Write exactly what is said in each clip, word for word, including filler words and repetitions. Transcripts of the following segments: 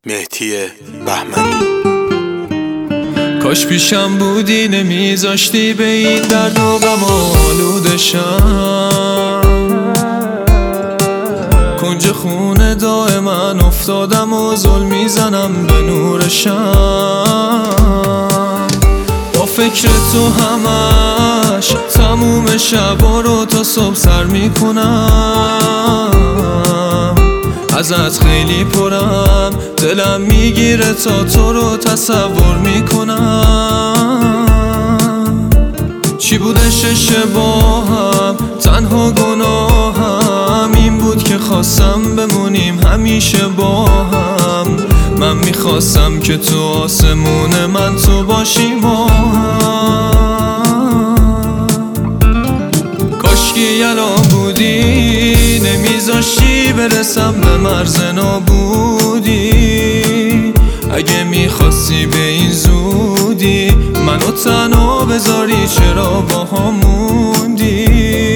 مهدی بهمنی. کاش پیشم بودی نمیذاشتی به این درد و غم آلوده شم. کنج خونه دائما افتادم و زل میزنم به نور شم. با فکر تو همش تموم شبا رو تا صبح سر میکنم. ازت خیلی پرم، دلم میگیره تا تو رو تصور میکنم. چی بودش اشتباهم، تنها گناهم این بود که خواستم بمونیم همیشه با هم. من میخواستم که تو آسمون من تو باشی ما هم. کاشکی الان بودی نمیذاشتی برسم به مرز نابودی. اگه میخواستی به این زودی منو تنها بذاری چرا با هم موندی.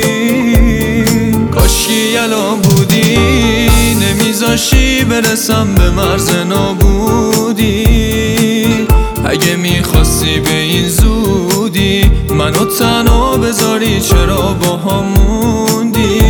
کاشکی الان بودی نمیذاشتی برسم به مرز نابودی. اگه میخواستی به این زودی منو تنها بذاری چرا با هم موندی.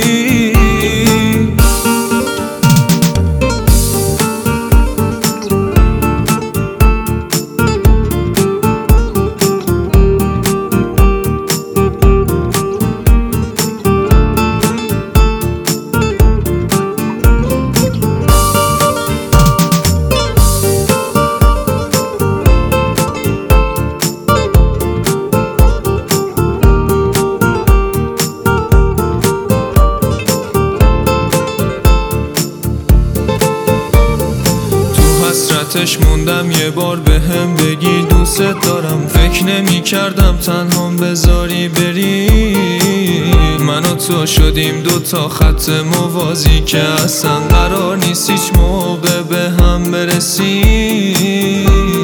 حسرتش موندم یه بار به هم بگی دوست دارم. فکر نمی کردم تنهام بذاری بری. من و تو شدیم دو تا خط موازی که اصلا قرار نیست هیچ موقع به هم برسی.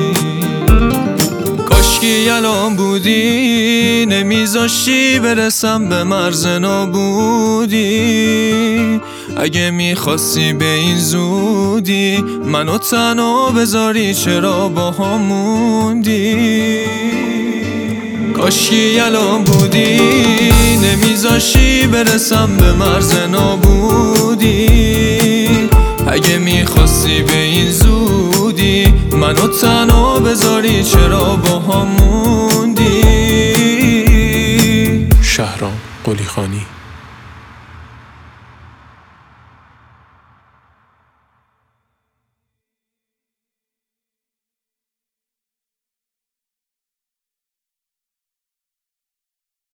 کاشکی الان بودی نمیذاشتی برسم به مرز نابودی. اگه میخواستی به این زودی منو تنها بذاری چرا با هم موندی. کاشکی الان بودی نمیذاشتی برسم به مرز نابودی. اگه میخواستی به این زودی منو تنها بذاری چرا با هم موندی. شهرام قلیخانی.